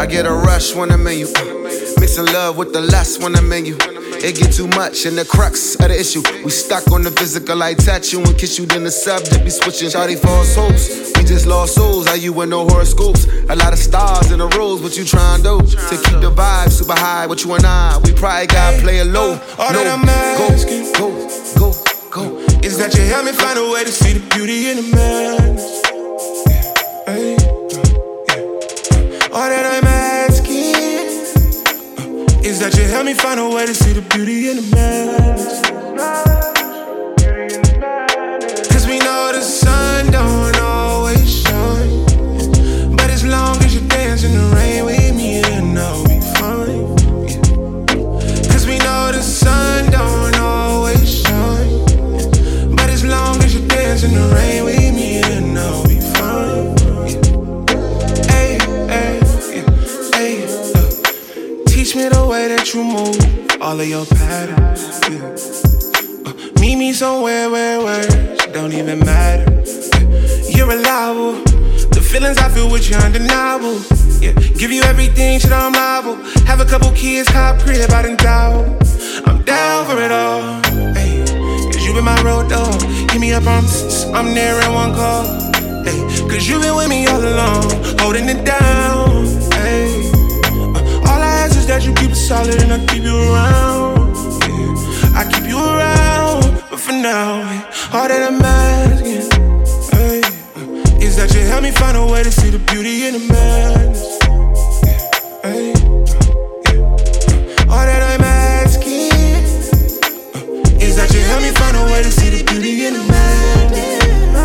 I get a rush when I'm in you. Mixing love with the lust when I'm in you. It get too much, and the crux of the issue. We stuck on the physical, I touch you and kiss you, then the subject be switching. Shawty false hopes, we just lost souls. Are you with no horoscopes? A lot of stars in the rows, what you trying to do? To keep the vibe super high, with you and I, we probably gotta play it low. All that I'm asking, go, is that you help me find a way to see the beauty in the madness. Hey, all that I'm asking, is that you help me find a way to see the beauty in the madness. Cause we know the sun don't always shine, but as long as you dance in the rain with me, then I'll be fine. Cause we know the sun don't always shine, but as long as you dance in the rain with me, then I'll be fine. Hey, teach me the way that you move, all of your patterns. Meet me somewhere where words don't even matter. You're reliable, the feelings I feel with you undeniable. Give you everything, shit, I'm liable. Have a couple kids, hot crib out in town. I'm down for it all. Hey, cause you been my road dog. Hit me up, I'm there in one call. Hey, cause you been with me all along, holding it down. Hey, all I ask is that you keep it solid and I keep you around. Yeah, I keep you around, but for now, all that I'm asking, hey, is that you help me find a way to see the beauty in the madness. Hey, all that I'm asking, is that you help me find a way to see the beauty in the madness.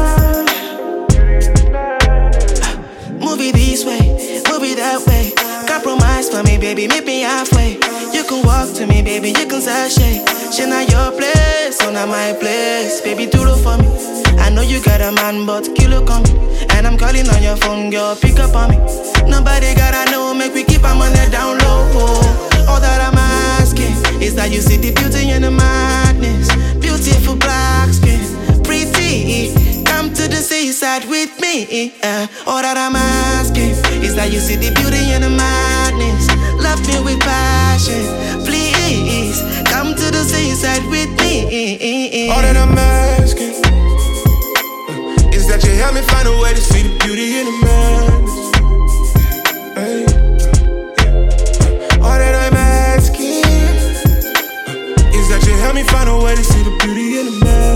Move it this way, move it that way. Compromise for me, baby, meet me halfway. You can walk to me, baby, you can sashay. She not your place, so not my place. Baby, do it for me. I know you got a man, but kilo come. And I'm calling on your phone, girl, pick up on me. Nobody gotta know, make we keep our money down low. All that I'm asking is that you see the beauty in the madness. Beautiful black skin, pretty. Come to the seaside with me. All that I'm asking is that you see the beauty in the madness. Love me with passion, please. Come to the seaside with me. All that I'm asking is that you help me find a way to see the beauty in the madness. Hey, all that I'm asking is that you help me find a way to see the beauty in the madness.